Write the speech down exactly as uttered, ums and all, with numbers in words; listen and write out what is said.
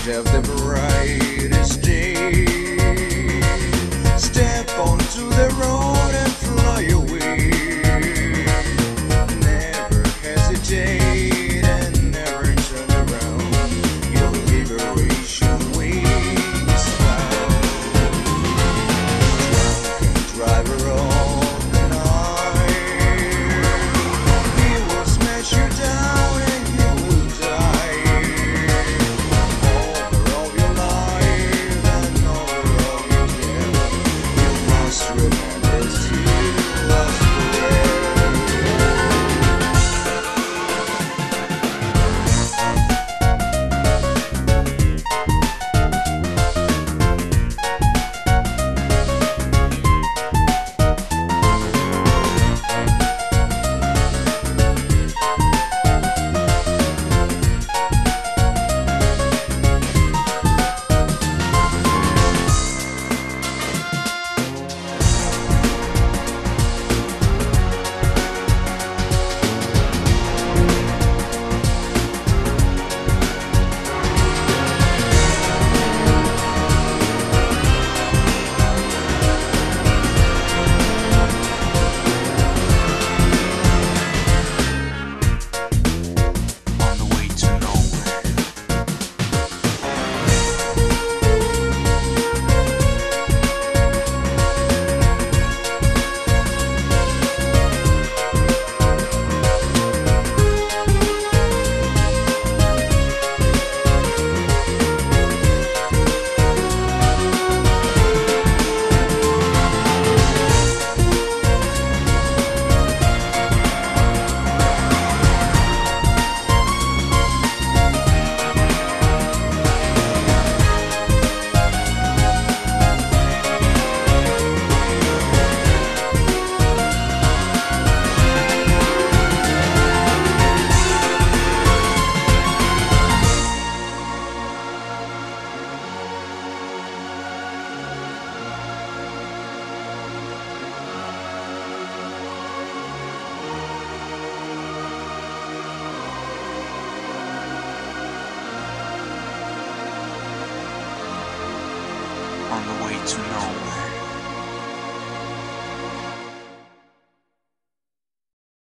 have the brightest day. Step onto the road and fly away. Never hesitate and never turn around. Your liberation waits found. Drunken driver all the night. He will smash you down and you will die. Over all your life and over all your death, you must remember to love forever. On the way to nowhere.